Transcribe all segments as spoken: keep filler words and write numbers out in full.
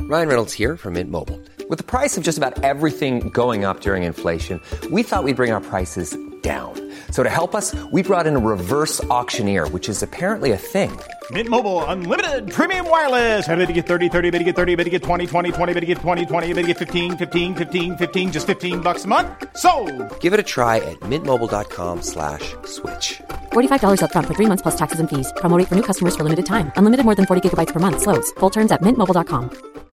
Ryan Reynolds here from Mint Mobile. With the price of just about everything going up during inflation, we thought we'd bring our prices down. So to help us, we brought in a reverse auctioneer, which is apparently a thing. Mint Mobile Unlimited Premium Wireless. How to get thirty, thirty, how to get thirty, how to get twenty, twenty, twenty, how to get twenty, twenty, how to get fifteen, fifteen, fifteen, fifteen, just fifteen bucks a month? Sold! Give it a try at mintmobile.com slash switch. forty-five dollars up front for three months plus taxes and fees. Promo rate for new customers for limited time. Unlimited more than forty gigabytes per month. Slows full terms at mint mobile dot com.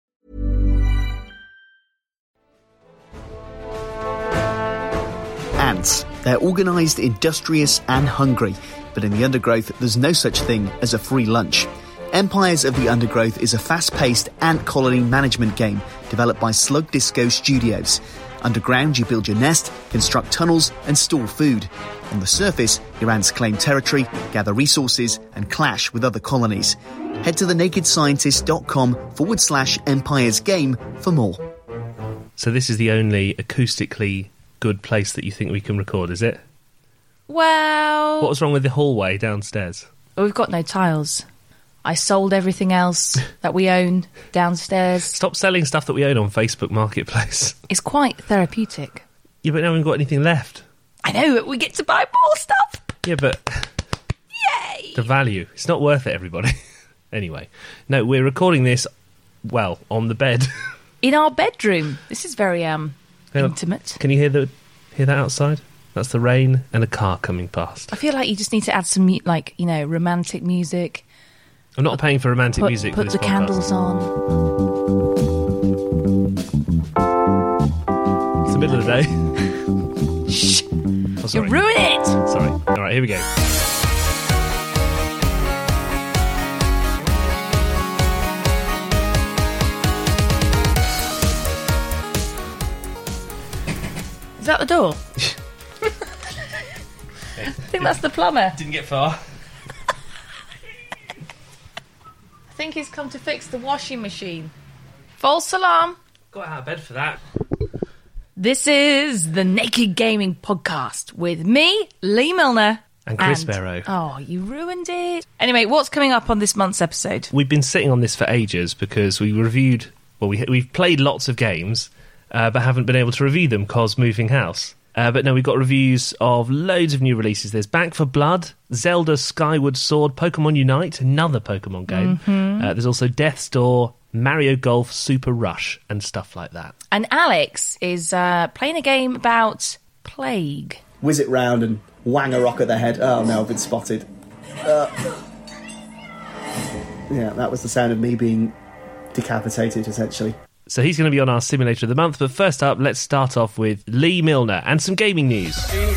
Ants. They're organised, industrious and hungry. But in the undergrowth, there's no such thing as a free lunch. Empires of the Undergrowth is a fast-paced ant colony management game developed by Slug Disco Studios. Underground, you build your nest, construct tunnels and store food. On the surface, your ants claim territory, gather resources and clash with other colonies. Head to thenakedscientist.com forward slash empires game for more. So this is the only acoustically good place that you think we can record, is it? Well... What was wrong with the hallway downstairs? We've got no tiles. I sold everything else that we own downstairs. Stop selling stuff that we own on Facebook Marketplace. It's quite therapeutic. Yeah, but now we haven't got anything left. I know, but we get to buy more stuff. Yeah, but... Yay! The value. It's not worth it, everybody. Anyway. No, we're recording this, well, on the bed. In our bedroom. This is very, um, Hang on. intimate. Can you hear the hear that outside? That's the rain and a car coming past. I feel like you just need to add some, like, you know, romantic music. I'm not paying for romantic put, music Put for this the podcast. candles on. It's the middle of the day. Shh! Oh, sorry. You ruin it! Sorry. All right, here we go. Is that the door? I think that's the plumber. Didn't get far. I think he's come to fix the washing machine. False alarm. Got out of bed for that. This is the Naked Gaming Podcast with me, Lee Milner. And Chris and, Barrow. Oh, you ruined it. Anyway, what's coming up on this month's episode? We've been sitting on this for ages because we reviewed... Well, we, we've played lots of games, uh, but haven't been able to review them because moving house. Uh, but no, we've got reviews of loads of new releases. There's Back for Blood, Zelda Skyward Sword, Pokemon Unite, another Pokemon game. Mm-hmm. Uh, there's also Death's Door, Mario Golf, Super Rush, and stuff like that. And Alex is uh, playing a game about plague. Whiz it round and wang a rock at their head. Oh no, I've been spotted. Uh, yeah, that was the sound of me being decapitated, essentially. So he's going to be on our Simulator of the Month, but first up, let's start off with Lee Milner and some gaming news.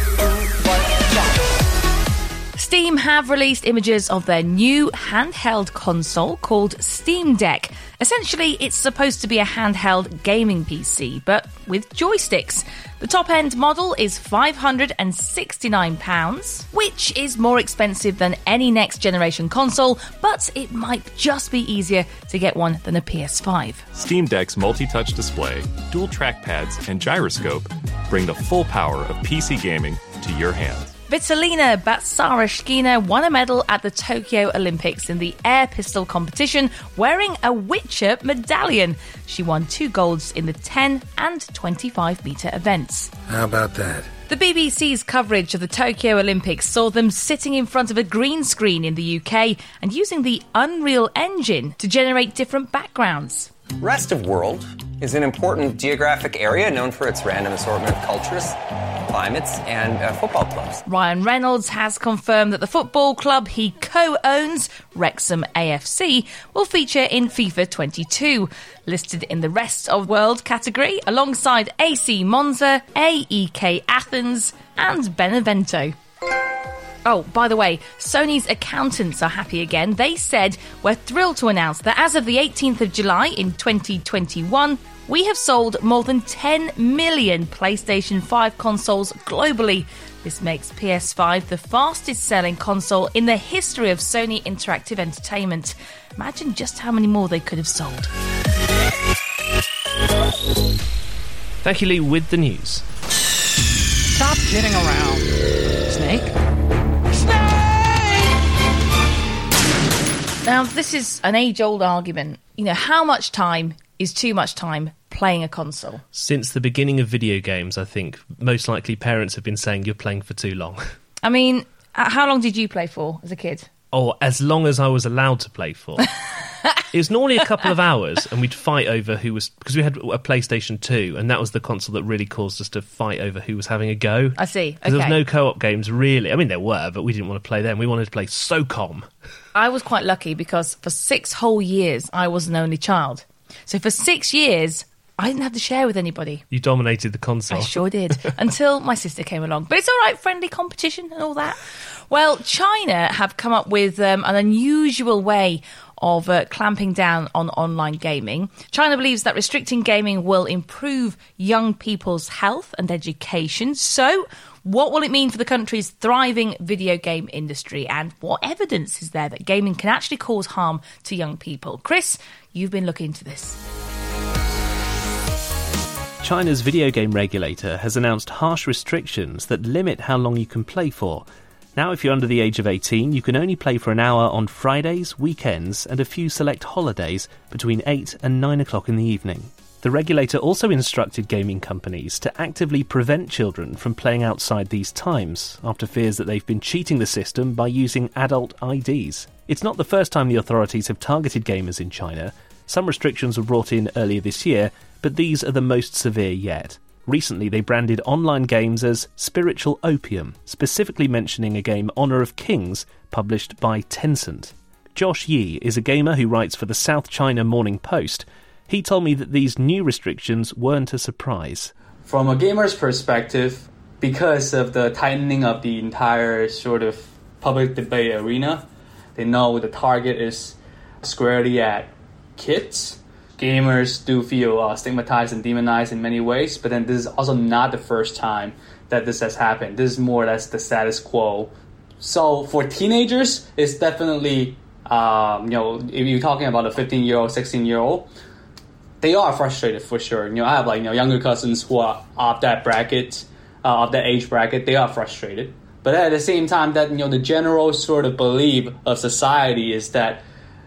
Steam have released images of their new handheld console called Steam Deck. Essentially, it's supposed to be a handheld gaming P C, but with joysticks. The top-end model is five hundred sixty-nine pounds, which is more expensive than any next-generation console, but it might just be easier to get one than a P S five. Steam Deck's multi-touch display, dual trackpads, and gyroscope bring the full power of P C gaming to your hands. Vitalina Batsarashkina won a medal at the Tokyo Olympics in the air pistol competition wearing a Witcher medallion. She won two golds in the ten and twenty-five metre events. How about that? The B B C's coverage of the Tokyo Olympics saw them sitting in front of a green screen in the U K and using the Unreal Engine to generate different backgrounds. Rest of world is an important geographic area known for its random assortment of cultures, climates, and uh, football clubs. Ryan Reynolds has confirmed that the football club he co-owns, Wrexham A F C, will feature in FIFA twenty-two, listed in the Rest of World category alongside A C Monza, A E K Athens, and Benevento. Oh, by the way, Sony's accountants are happy again. They said, "We're thrilled to announce that as of the eighteenth of July in twenty twenty-one, we have sold more than ten million PlayStation five consoles globally. This makes P S five the fastest-selling console in the history of Sony Interactive Entertainment. Imagine just how many more they could have sold." Thank you, Lee, with the news. Stop kidding around. Snake? Now, this is an age-old argument. You know, how much time is too much time playing a console. Since the beginning of video games, I think most likely parents have been saying you're playing for too long. I mean, how long did you play for as a kid? Oh, as long as I was allowed to play for. It was normally a couple of hours, and we'd fight over who was... Because we had a PlayStation two, and that was the console that really caused us to fight over who was having a go. I see, okay. There was no co-op games, really. I mean, there were, but we didn't want to play them. We wanted to play SOCOM. I was quite lucky because for six whole years, I was an only child. So for six years, I didn't have to share with anybody. You dominated the console. I sure did, until my sister came along. But it's all right, friendly competition and all that. Well, China have come up with um, an unusual way of uh, clamping down on online gaming. China believes that restricting gaming will improve young people's health and education. So, what will it mean for the country's thriving video game industry? And what evidence is there that gaming can actually cause harm to young people? Chris, you've been looking into this. China's video game regulator has announced harsh restrictions that limit how long you can play for. Now, if you're under the age of eighteen, you can only play for an hour on Fridays, weekends, and a few select holidays between eight and nine o'clock in the evening. The regulator also instructed gaming companies to actively prevent children from playing outside these times, after fears that they've been cheating the system by using adult I Ds. It's not the first time the authorities have targeted gamers in China. Some restrictions were brought in earlier this year, but these are the most severe yet. Recently, they branded online games as spiritual opium, specifically mentioning a game Honor of Kings, published by Tencent. Josh Yi is a gamer who writes for the South China Morning Post. He told me that these new restrictions weren't a surprise. From a gamer's perspective, because of the tightening of the entire sort of public debate arena, they know the target is squarely at kids. Gamers do feel uh, stigmatized and demonized in many ways, but then this is also not the first time that this has happened. This is more or less the status quo. So for teenagers, it's definitely, um, you know, if you're talking about a fifteen-year-old, sixteen-year-old, they are frustrated for sure. You know, I have like you know younger cousins who are of that bracket, uh, of that age bracket. They are frustrated, but at the same time, that you know the general sort of belief of society is that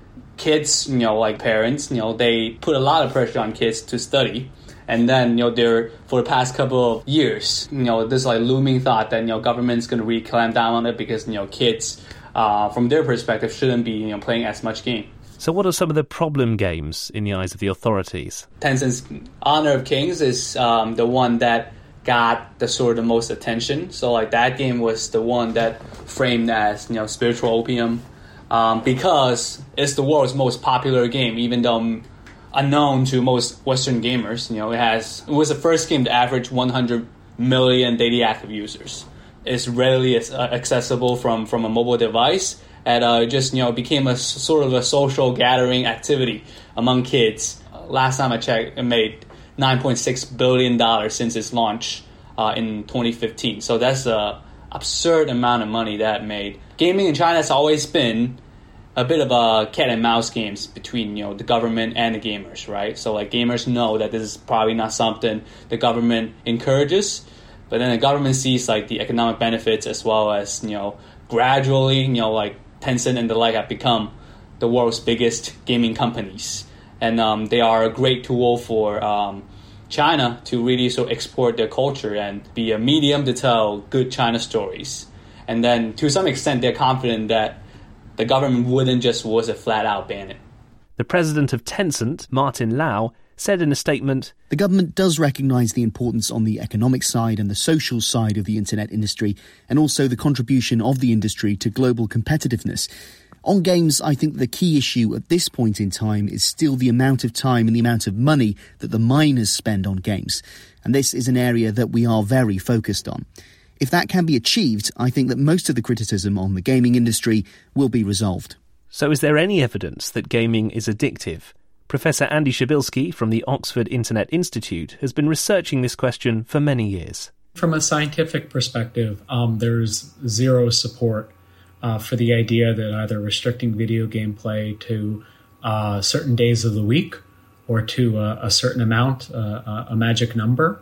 kids, you know, like parents, you know, they put a lot of pressure on kids to study. And then, you know, they're, for the past couple of years, you know, this like looming thought that, you know, government's going to really clamp down on it because, you know, kids, uh, from their perspective, shouldn't be, you know, playing as much game. So what are some of the problem games in the eyes of the authorities? Tencent's Honor of Kings is um, the one that got the sort of most attention. So, like, that game was the one that framed as, you know, spiritual opium. Um, because it's the world's most popular game, even though unknown to most Western gamers. You know, it has it was the first game to average one hundred million daily active users. It's readily accessible from, from a mobile device, and uh, just you know became a sort of a social gathering activity among kids. Uh, last time I checked, it made nine point six billion dollars since its launch uh, in twenty fifteen. So that's a absurd amount of money that it made. Gaming in China has always been a bit of a cat and mouse games between you know the government and the gamers, right? So like gamers know that this is probably not something the government encourages, but then the government sees like the economic benefits as well as you know gradually you know like Tencent and the like have become the world's biggest gaming companies, and um, they are a great tool for um, China to really so export their culture and be a medium to tell good China stories. And then to some extent, they're confident that the government wouldn't just was a flat-out ban it. The president of Tencent, Martin Lau, said in a statement, "The government does recognise the importance on the economic side and the social side of the internet industry, and also the contribution of the industry to global competitiveness. On games, I think the key issue at this point in time is still the amount of time and the amount of money that the miners spend on games. And this is an area that we are very focused on. If that can be achieved, I think that most of the criticism on the gaming industry will be resolved." So is there any evidence that gaming is addictive? Professor Andy Shabilsky from the Oxford Internet Institute has been researching this question for many years. From a scientific perspective, um, there's zero support uh, for the idea that either restricting video game play to uh, certain days of the week or to a, a certain amount, uh, a magic number,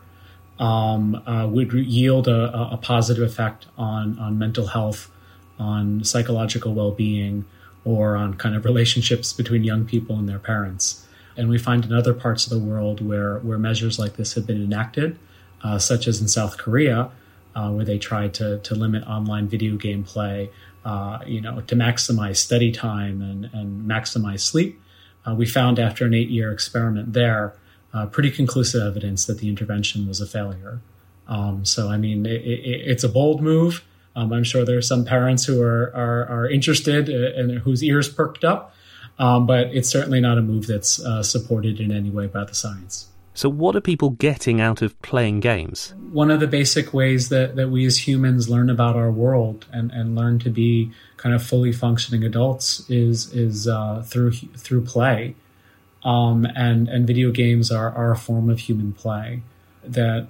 Um, uh, would yield a, a positive effect on, on mental health, on psychological well-being, or on kind of relationships between young people and their parents. And we find in other parts of the world where, where measures like this have been enacted, uh, such as in South Korea, uh, where they tried to, to limit online video game play, uh, you know, to maximize study time and, and maximize sleep. Uh, we found after an eight-year experiment there, uh, pretty conclusive evidence that the intervention was a failure. Um, so, I mean, it, it, it's a bold move. Um, I'm sure there are some parents who are, are, are interested and whose ears perked up, um, but it's certainly not a move that's uh, supported in any way by the science. So what are people getting out of playing games? One of the basic ways that, that we as humans learn about our world and, and learn to be kind of fully functioning adults is is uh, through through play. Um, and, and video games are, are a form of human play that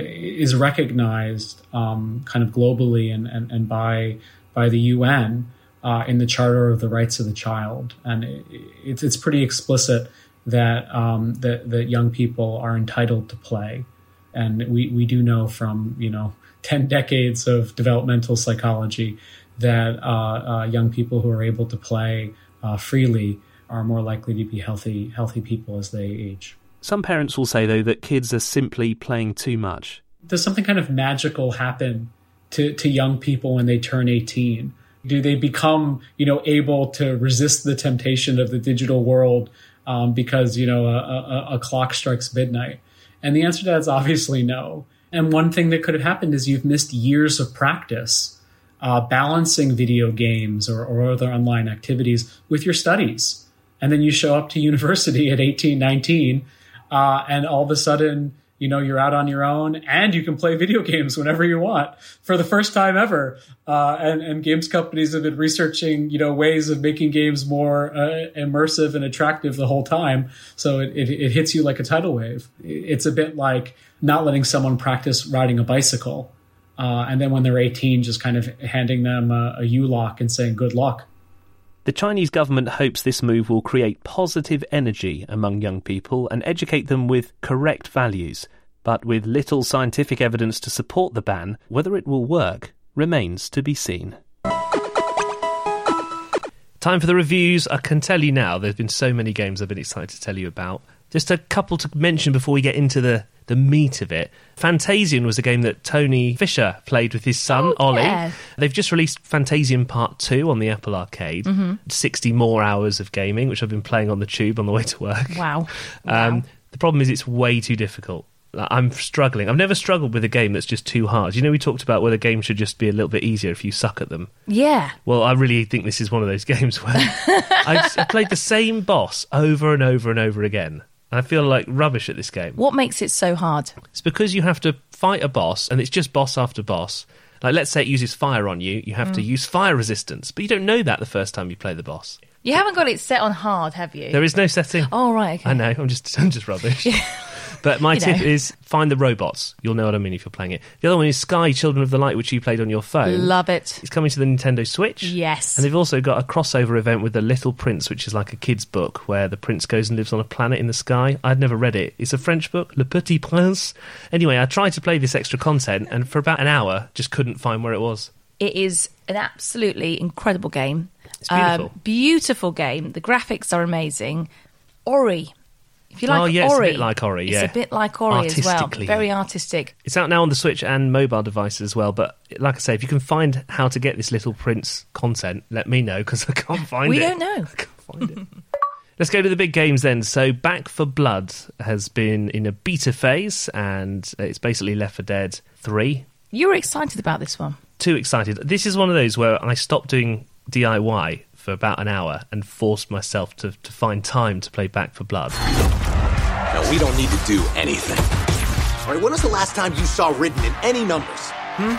is recognized um, kind of globally and, and, and by by the U N uh, in the Charter of the Rights of the Child. And it, it's, it's pretty explicit that, um, that that young people are entitled to play. And we, we do know from, you know, ten decades of developmental psychology that uh, uh, young people who are able to play uh, freely are more likely to be healthy healthy people as they age. Some parents will say, though, that kids are simply playing too much. Does something kind of magical happen to, to young people when they turn eighteen? Do they become, you know, able to resist the temptation of the digital world um, because, you know, a, a, a clock strikes midnight? And the answer to that is obviously no. And one thing that could have happened is you've missed years of practice uh, balancing video games or, or other online activities with your studies. And then you show up to university at eighteen, nineteen, Uh, and all of a sudden, you know, you're out on your own and you can play video games whenever you want for the first time ever. Uh, and, and games companies have been researching, you know, ways of making games more uh, immersive and attractive the whole time. So it, it, it hits you like a tidal wave. It's a bit like not letting someone practice riding a bicycle. Uh, and then when they're eighteen, just kind of handing them a, a U-lock and saying, good luck. The Chinese government hopes this move will create positive energy among young people and educate them with correct values. But with little scientific evidence to support the ban, whether it will work remains to be seen. Time for the reviews. I can tell you now, there's been so many games I've been excited to tell you about. Just a couple to mention before we get into the, the meat of it. Fantasian was a game that Tony Fisher played with his son, oh, Ollie. Yeah. They've just released Fantasian Part two on the Apple Arcade. Mm-hmm. sixty more hours of gaming, which I've been playing on the tube on the way to work. Wow. Um, wow. The problem is it's way too difficult. I'm struggling. I've never struggled with a game that's just too hard. You know, we talked about whether a game should just be a little bit easier if you suck at them. Yeah. Well, I really think this is one of those games where I've, I've played the same boss over and over and over again. And I feel like rubbish at this game. What makes it so hard? It's because you have to fight a boss, and it's just boss after boss. Like, let's say it uses fire on you. You have mm. to use fire resistance. But you don't know that the first time you play the boss. You haven't got it set on hard, have you? There is no setting. Oh, right, okay. I know, I'm just, I'm just rubbish. But my you tip know. is find the robots. You'll know what I mean if you're playing it. The other one is Sky Children of the Light, which you played on your phone. Love it. It's coming to the Nintendo Switch. Yes. And they've also got a crossover event with The Little Prince, which is like a kid's book where the prince goes and lives on a planet in the sky. I'd never read it. It's a French book, Le Petit Prince. Anyway, I tried to play this extra content and for about an hour just couldn't find where it was. It is an absolutely incredible game. It's beautiful. Um, beautiful game. The graphics are amazing. Ori. If you like oh, yeah, Ori, it's a bit like Ori, yeah. It's a bit like Ori as well. Very artistic. It's out now on the Switch and mobile devices as well, but like I say, if you can find how to get this Little Prince content, let me know, because I can't find we it. We don't know. I can't find it. Let's go to the big games then. So Back four Blood has been in a beta phase, and it's basically Left four Dead three. You were excited about this one. Too excited. This is one of those where I stopped doing D I Y for about an hour and forced myself to, to find time to play Back four Blood. No, we don't need to do anything. All right, when was the last time you saw written in any numbers? Hmm?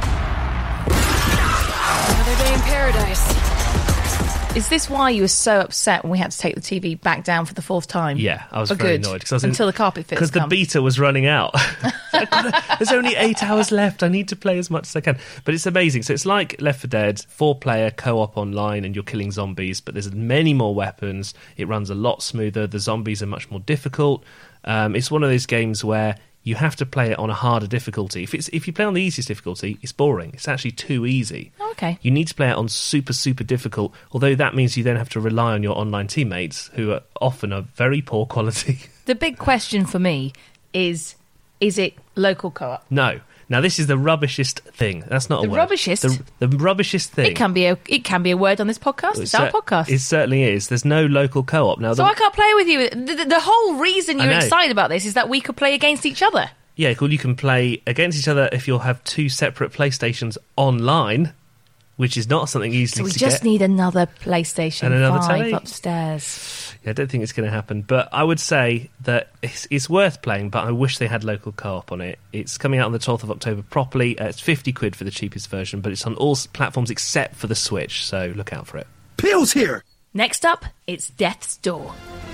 Another day in paradise. Is this why you were so upset when we had to take the T V back down for the fourth time? Yeah, I was oh, very good. annoyed. Cause I was Until in, the carpet fits Because the beta was running out. There's only eight hours left. I need to play as much as I can. But it's amazing. So it's like Left four Dead, four-player co-op online, and you're killing zombies, but there's many more weapons. It runs a lot smoother. The zombies are much more difficult. Um, it's one of those games where you have to play it on a harder difficulty. If it's if you play on the easiest difficulty, it's boring. It's actually too easy. Okay. You need to play it on super, super difficult, although that means you then have to rely on your online teammates, who are often of very poor quality. The big question for me is, is it local co-op? No. Now, this is the rubbishest thing. That's not a The word. rubbishest? The, the rubbishest thing. It can be a it can be a word on this podcast. It's our cer- podcast. It certainly is. There's no local co-op. Now, So the, I can't play with you. The, the, the whole reason I you're know. excited about this is that we could play against each other. yeah, cool. You can play against each other if you'll have two separate PlayStations online, which is not something easy So we to just get. need another PlayStation And another five telly. upstairs. Yeah, I don't think it's going to happen, but I would say that it's, it's worth playing, but I wish they had local co-op on it. It's coming out on the twelfth of October properly. Uh, it's fifty quid for the cheapest version, but it's on all s- platforms except for the Switch, so look out for it. Peel's here! Next up, it's Death's Door.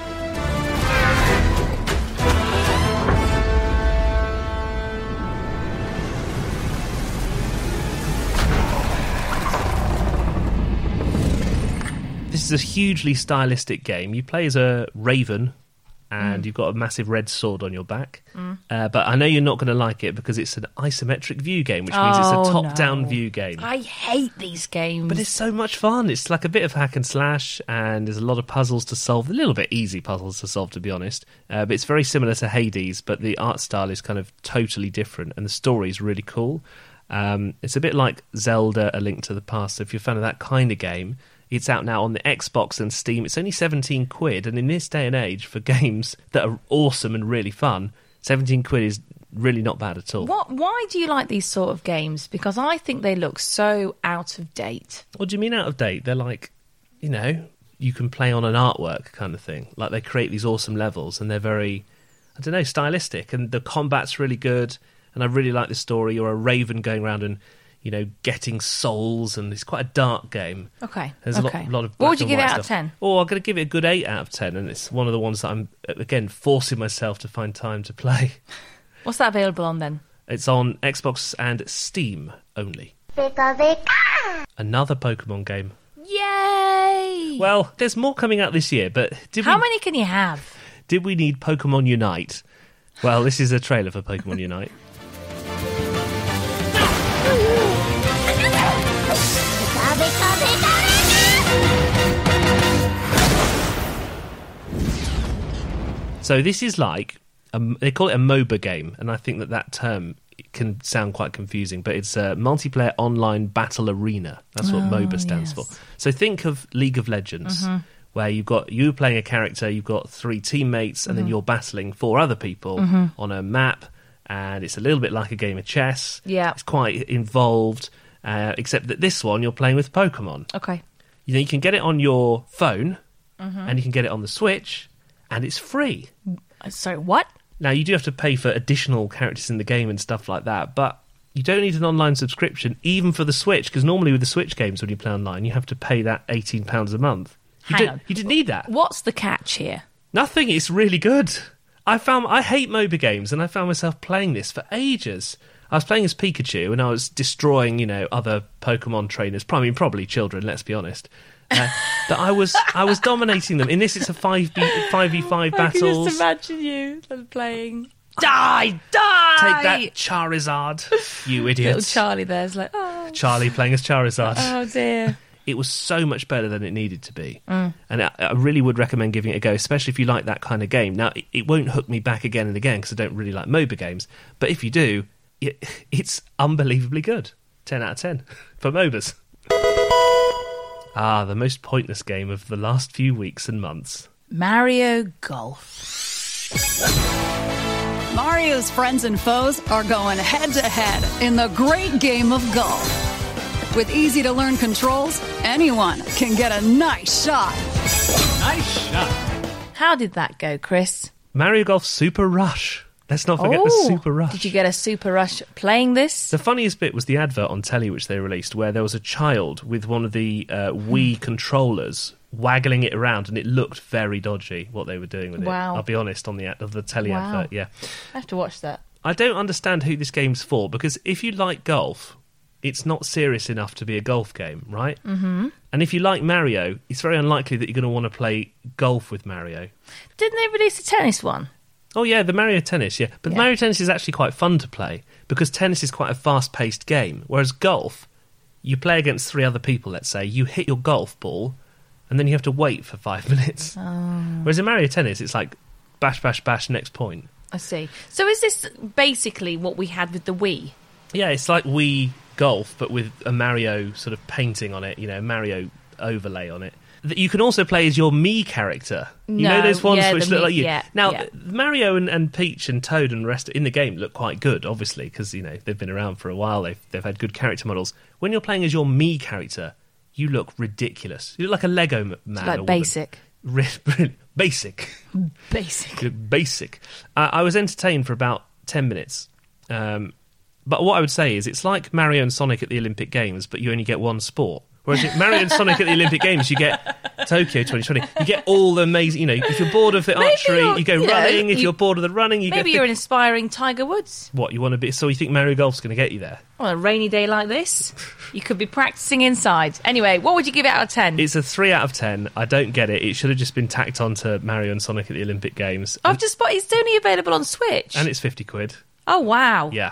This is a hugely stylistic game. You play as a raven, and Mm. you've got a massive red sword on your back. Mm. Uh, but I know you're not going to like it because it's an isometric view game, which means it's Oh, a top-down no. view game. I hate these games. But it's so much fun. It's like a bit of hack and slash, and there's a lot of puzzles to solve. A little bit easy puzzles to solve, to be honest. Uh, but it's very similar to Hades, but the art style is kind of totally different, and the story is really cool. Um, it's a bit like Zelda: A Link to the Past. So if you're a fan of that kind of game, it's out now on the Xbox and Steam. It's only seventeen quid, and in this day and age, for games that are awesome and really fun, seventeen quid is really not bad at all. What? Why do you like these sort of games? Because I think they look so out of date. What do you mean out of date? They're like, you know, you can play on an artwork kind of thing. Like they create these awesome levels, and they're very, I don't know, stylistic, and the combat's really good, and I really like the story. You're a raven going around and, you know, getting souls, and it's quite a dark game. Okay. There's okay. a lot, lot of What black would you and give it white out of stuff. ten? Oh, I'm going to give it a good eight out of ten, and it's one of the ones that I'm, again, forcing myself to find time to play. What's that available on then? It's on Xbox and Steam only. Another Pokemon game. Yay! Well, there's more coming out this year, but did How we, many can you have? did we need Pokemon Unite? Well, this is a trailer for Pokemon Unite. So this is like, a, they call it a MOBA game, and I think that that term can sound quite confusing, but it's a multiplayer online battle arena. That's what Oh, MOBA stands yes. for. So think of League of Legends, Mhm. where you've got you playing a character, you've got three teammates, and then Mhm. you're battling four other people Mhm. on a map, and it's a little bit like a game of chess. Yeah. It's quite involved, uh, except that this one you're playing with Pokemon. Okay. You know, you can get it on your phone, Mhm. and you can get it on the Switch, and it's free. Sorry, what? Now, you do have to pay for additional characters in the game and stuff like that, but you don't need an online subscription, even for the Switch, because normally with the Switch games, when you play online, you have to pay that eighteen pounds a month. You, Hang don't- on. you didn't need that. What's the catch here? Nothing. It's really good. I found I hate MOBA games, and I found myself playing this for ages. I was playing as Pikachu, and I was destroying, you know, other Pokemon trainers. I mean, probably children. Let's be honest. Uh, that I was, I was dominating them. In this, it's a five v five v five battles. imagine you playing. Die! Die! Take that, Charizard! You Little idiots! Charlie there's like, oh, Charlie playing as Charizard. oh dear. It was so much better than it needed to be. Mm. And I, I really would recommend giving it a go, especially if you like that kind of game. Now, it, it won't hook me back again and again because I don't really like MOBA games. But if you do, it, it's unbelievably good. ten out of ten for MOBAs. Ah, the most pointless game of the last few weeks and months. Mario Golf. Mario's friends and foes are going head to head in the great game of golf. With easy to learn controls, anyone can get a nice shot. Nice shot. How did that go, Chris? Mario Golf Super Rush. Let's not forget oh, the Super Rush. Did you get a Super Rush playing this? The funniest bit was the advert on telly which they released, where there was a child with one of the uh, Wii controllers waggling it around, and it looked very dodgy what they were doing with Wow. it. I'll be honest, on the ad- of the telly Wow. advert, yeah. I have to watch that. I don't understand who this game's for, because if you like golf, it's not serious enough to be a golf game, right? Mm-hmm. And if you like Mario, it's very unlikely that you're going to want to play golf with Mario. Didn't they release a tennis one? Oh, yeah, the Mario Tennis, yeah. But Yeah. the Mario Tennis is actually quite fun to play because tennis is quite a fast-paced game, whereas golf, you play against three other people, let's say, you hit your golf ball, and then you have to wait for five minutes. Oh. Whereas in Mario Tennis, it's like bash, bash, bash, next point. I see. So is this basically what we had with the Wii? Yeah, it's like Wii Golf, but with a Mario sort of painting on it, you know, Mario overlay on it. That you can also play as your Mii character. You No, know those ones yeah, which the look Mii- like you. yeah, now, yeah. Mario and, and Peach and Toad and the rest in the game look quite good, obviously, because you know they've been around for a while. They've they've had good character models. When you're playing as your Mii character, you look ridiculous. You look like a Lego m- man. Like or woman. basic. Re- basic. Basic. Basic. Uh, I was entertained for about ten minutes. Um, but what I would say is it's like Mario and Sonic at the Olympic Games, but you only get one sport. Whereas at Mario and Sonic at the Olympic Games, you get Tokyo twenty twenty. You get all the amazing, you know, if you're bored of the Maybe archery, you're- you go you know, running. If you- you're bored of the running, you Maybe go... you're an inspiring Tiger Woods. What, you want to be... So you think Mario Golf's going to get you there? On a rainy day like this, you could be practicing inside. Anyway, what would you give it out of ten? It's a three out of ten. I don't get it. It should have just been tacked on to Mario and Sonic at the Olympic Games. I've just spotted it's only available on Switch. And it's fifty quid. Oh, wow. Yeah.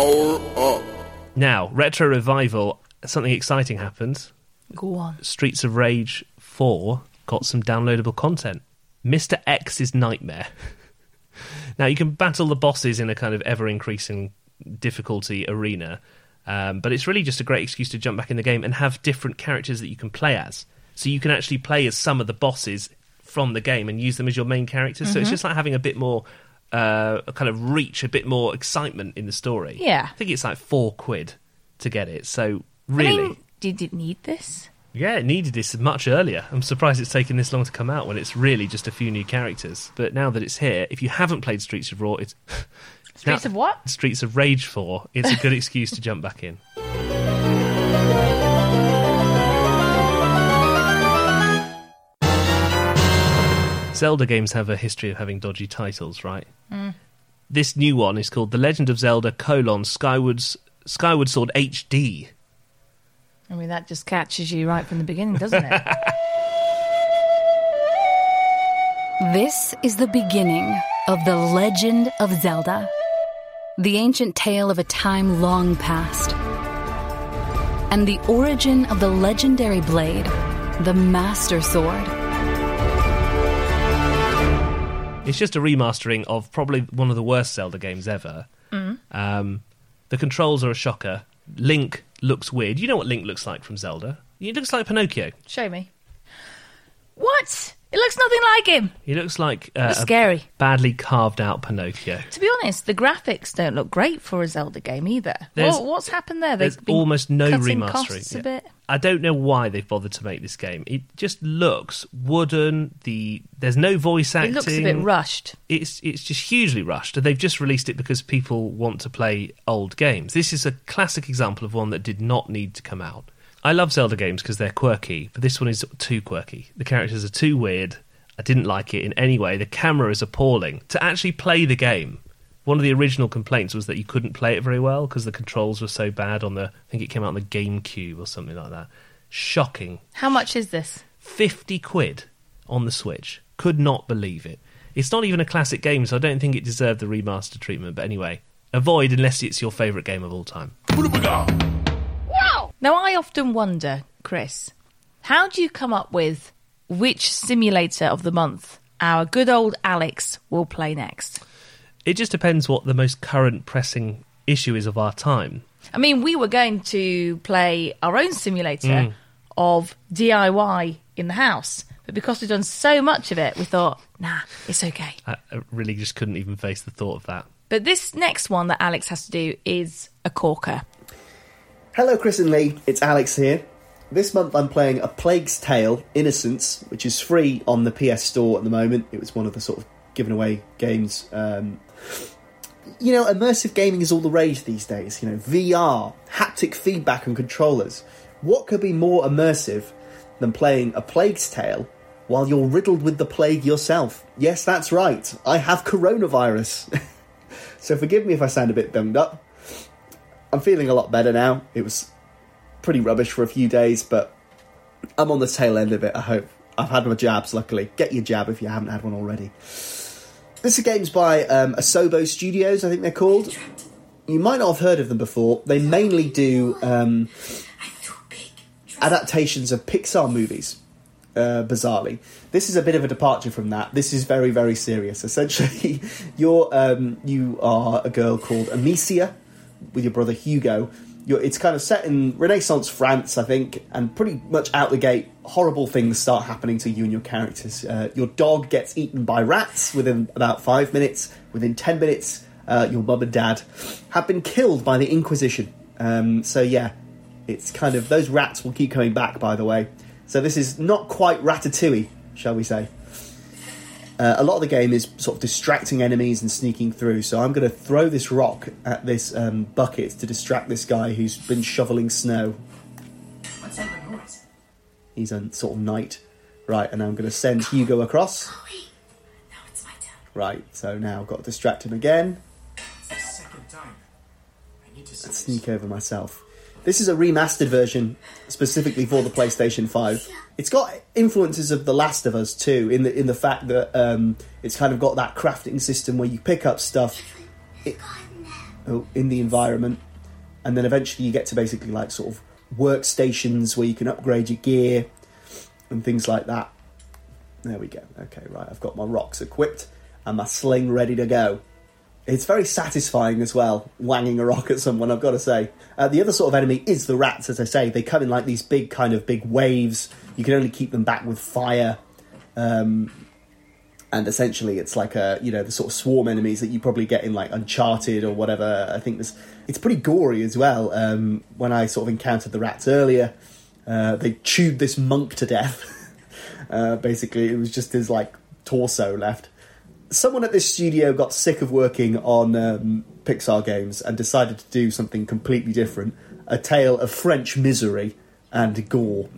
Now, Retro Revival, something exciting happened. Go on. Streets of Rage four got some downloadable content. Mister X's Nightmare. Now, you can battle the bosses in a kind of ever-increasing difficulty arena, um, but it's really just a great excuse to jump back in the game and have different characters that you can play as. So you can actually play as some of the bosses from the game and use them as your main characters. So it's Mhm. just like having a bit more uh, kind of reach, a bit more excitement in the story. Yeah. I think it's like four quid to get it. So really... I mean, did it need this? Yeah, it needed this much earlier. I'm surprised it's taken this long to come out when it's really just a few new characters. But now that it's here, if you haven't played Streets of Raw, it's Streets now- of what? Streets of Rage four, it's a good excuse to jump back in. Zelda games have a history of having dodgy titles, right? Mm. This new one is called The Legend of Zelda: colon, Skyward's, Skyward Sword H D. I mean, that just catches you right from the beginning, doesn't it? This is the beginning of The Legend of Zelda, the ancient tale of a time long past, and the origin of the legendary blade, the Master Sword. It's just a remastering of probably one of the worst Zelda games ever. Mm. Um, the controls are a shocker. Link looks weird. You know what Link looks like from Zelda? He looks like Pinocchio. Show me. What? It looks nothing like him. He looks like uh, Looks scary. a badly carved out Pinocchio. To be honest, the graphics don't look great for a Zelda game either. There's- What, what's happened there? There's They've been almost no cutting remastering. costs a Yeah. bit. I don't know why they've bothered to make this game. It just looks wooden. The there's no voice acting. It looks a bit rushed. It's it's just hugely rushed, and they've just released it because people want to play old games. This is a classic example of one that did not need to come out. I love Zelda games because they're quirky, but this one is too quirky. The characters are too weird. I didn't like it in any way. The camera is appalling. To actually play the game, one of the original complaints was that you couldn't play it very well because the controls were so bad on the... I think it came out on the GameCube or something like that. Shocking. How much is this? fifty quid on the Switch. Could not believe it. It's not even a classic game, so I don't think it deserved the remaster treatment. But anyway, avoid unless it's your favourite game of all time. Wow! Now, I often wonder, Chris, how do you come up with which simulator of the month our good old Alex will play next? It just depends what the most current pressing issue is of our time. I mean, we were going to play our own simulator Mm. of D I Y in the house, but because we've done so much of it, we thought, nah, it's okay. I I really just couldn't even face the thought of that. But this next one that Alex has to do is a corker. Hello, Chris and Lee. It's Alex here. This month I'm playing A Plague's Tale: Innocence, which is free on the P S Store at the moment. It was one of the sort of given away games. Um, you know, immersive gaming is all the rage these days. You know, V R, haptic feedback and controllers. What could be more immersive than playing A Plague's Tale while you're riddled with the plague yourself? Yes, that's right. I have coronavirus. So forgive me if I sound a bit bummed up. I'm feeling a lot better now. It was pretty rubbish for a few days, but I'm on the tail end of it, I hope. I've had my jabs, luckily. Get your jab if you haven't had one already. This is games by um, Asobo Studios, I think they're called. You might not have heard of them before. They mainly do um, adaptations of Pixar movies, uh, bizarrely. This is a bit of a departure from that. This is very, very serious. Essentially, you're, um, you are a girl called Amicia with your brother Hugo. You're, it's kind of set in Renaissance France, I think, and pretty much out the gate, horrible things start happening to you and your characters. Uh, your dog gets eaten by rats within about five minutes. Within ten minutes, uh, your mum and dad have been killed by the Inquisition. Um, so yeah, it's kind of, those rats will keep coming back, by the way. So this is not quite Ratatouille, shall we say. Uh, a lot of the game is sort of distracting enemies and sneaking through, so I'm going to throw this rock at this um, bucket to distract this guy who's been shoveling snow. What's that noise? He's a sort of knight. Right, and I'm going to send Hugo across. Now it's my turn. Right, so now I've got to distract him again. It's the second time. I need to And sneak over myself. This is a remastered version specifically for the PlayStation five. It's got influences of The Last of Us too, in the in the fact that um, it's kind of got that crafting system where you pick up stuff it, oh, in the environment, and then eventually you get to basically like sort of workstations where you can upgrade your gear and things like that. There we go. Okay, right, I've got my rocks equipped and my sling ready to go. It's very satisfying as well, wanging a rock at someone, I've got to say. Uh, the other sort of enemy is the rats, as I say. They come in like these big kind of big waves. You can only keep them back with fire. Um, and essentially it's like a, you know, the sort of swarm enemies that you probably get in like Uncharted or whatever. I think this, it's pretty gory as well. Um, when I sort of encountered the rats earlier, uh, they chewed this monk to death. uh, basically, it was just his like torso left. Someone at this studio got sick of working on um, Pixar games and decided to do something completely different. A tale of French misery and gore.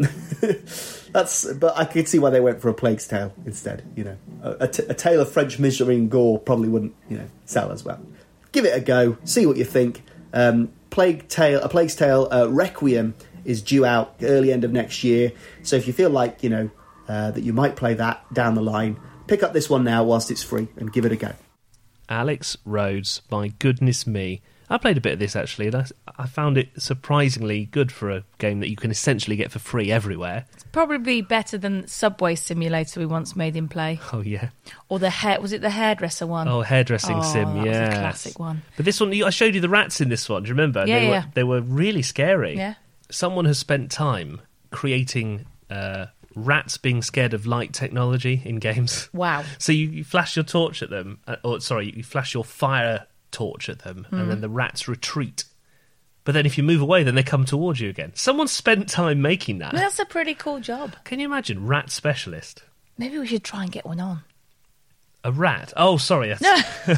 That's, but I could see why they went for a Plague's Tale instead. You know, a, a, t- a tale of French misery and gore probably wouldn't, you know, sell as well. Give it a go. See what you think. Um, Plague Tale, a Plague's Tale uh, Requiem is due out early end of next year. So if you feel like, you know, uh, that you might play that down the line, pick up this one now whilst it's free and give it a go. Alex Rhodes, my goodness me. I played a bit of this actually, and I, I found it surprisingly good for a game that you can essentially get for free everywhere. It's probably better than Subway Simulator we once made him play. Oh, yeah. Or the hair, was it the hairdresser one? Oh, hairdressing oh, sim, that yeah. was a classic one. But this one, I showed you the rats in this one, do you remember? Yeah, they yeah. Were, they were really scary. Yeah. Someone has spent time creating uh, rats being scared of light technology in games. Wow. So you, you flash your torch at them, uh, or sorry, you flash your fire torch at them, Mm. and then the rats retreat. But then if you move away, then they come towards you again. Someone spent time making that. Well, that's a pretty cool job. Can you imagine? Rat specialist. Maybe we should try and get one on. A rat? Oh, sorry. No.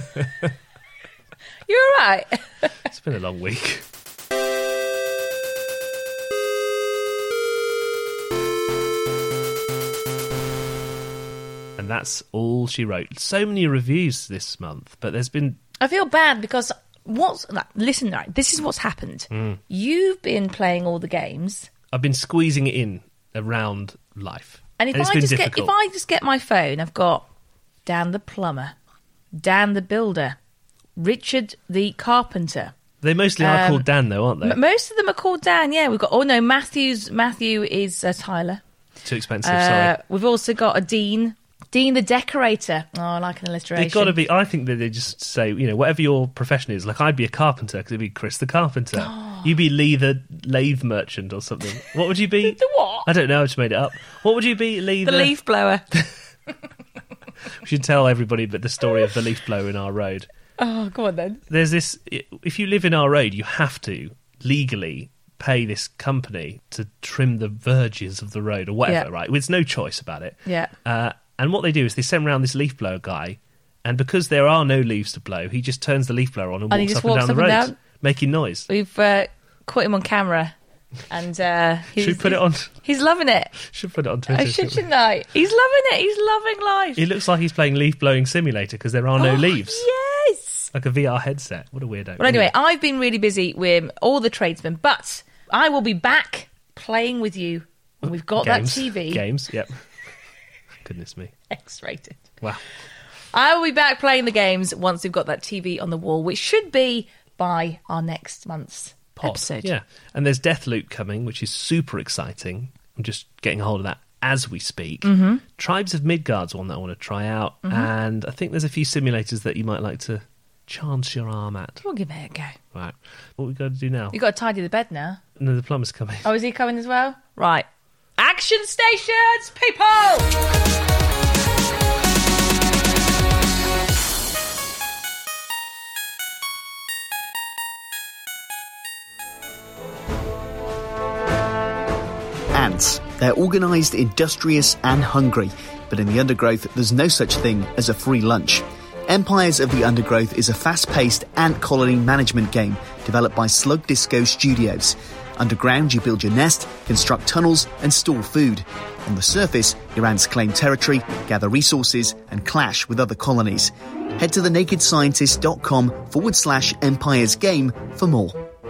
You're all right. It's been a long week. And that's all she wrote. So many reviews this month, but there's been... I feel bad because what's... Like, listen, right, this is what's happened. Mm. You've been playing all the games. I've been squeezing it in around life. And if it's I been just difficult. get if I just get my phone, I've got Dan the plumber, Dan the builder, Richard the carpenter. They mostly are Um, called Dan, though, aren't they? M- most of them are called Dan. Yeah, we've got. Oh no, Matthew's Matthew is uh, Tyler. Too expensive, Uh, sorry. we've also got a Dean, Dean the decorator. Oh, I like an illustration. They've got to be... I think that they just say, you know, whatever your profession is. Like, I'd be a carpenter, because it'd be Chris the carpenter. Oh. You'd be Lee the lathe merchant or something. What would you be? The what? I don't know, I just made it up. What would you be, Lee the the... leaf blower. We should tell everybody but the story of the leaf blower in our road. Oh, go on then. There's this... If you live in our road, you have to, legally, pay this company to trim the verges of the road or whatever, Yeah. right? There's no choice about it. Yeah. Uh, and what they do is they send around this leaf blower guy, and because there are no leaves to blow, he just turns the leaf blower on and, And he walks just up and walks down the up road, and down? making noise. We've uh, caught him on camera, and uh, he's, Should we put it on? He's loving it. Should put it on Twitter. I should, shouldn't we? shouldn't I? He's loving it. He's loving life. He looks like he's playing leaf blowing simulator because there are no Oh, leaves. Yes. Like a V R headset. What a weirdo. Well, anyway, I've been really busy with all the tradesmen, but I will be back playing with you when we've got Games. that T V. Games, yep. Goodness me. X-rated. Wow. I will be back playing the games once we've got that T V on the wall, which should be by our next month's Pod. episode. Yeah, and there's Deathloop coming, which is super exciting. I'm just getting a hold of that as we speak. Mm-hmm. Tribes of Midgard's one that I want to try out, Mhm. and I think there's a few simulators that you might like to chance your arm at. We'll give it a go. Right, what we got to do now? You've got to tidy the bed now. No, the plumber's coming. Oh, is he coming as well? Right. Action stations, people! Ants. They're organised, industrious and hungry, but in the undergrowth there's no such thing as a free lunch. Empires of the Undergrowth is a fast-paced ant colony management game developed by Slug Disco Studios. Underground, you build your nest, construct tunnels and store food. On the surface, your ants claim territory, gather resources and clash with other colonies. Head to thenakedscientist.com forward slash empires game for more.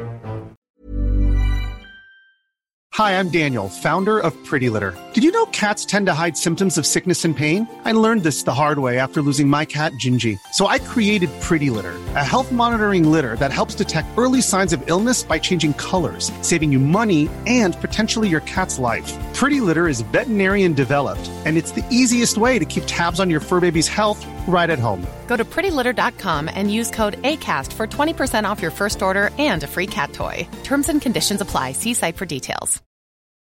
Hi, I'm Daniel, founder of Pretty Litter. Did you know cats tend to hide symptoms of sickness and pain? I learned this the hard way after losing my cat, Gingy. So I created Pretty Litter, a health monitoring litter that helps detect early signs of illness by changing colors, saving you money and potentially your cat's life. Pretty Litter is veterinarian developed, and it's the easiest way to keep tabs on your fur baby's health right at home. Go to pretty litter dot com and use code ACAST for twenty percent off your first order and a free cat toy. Terms and conditions apply. See site for details.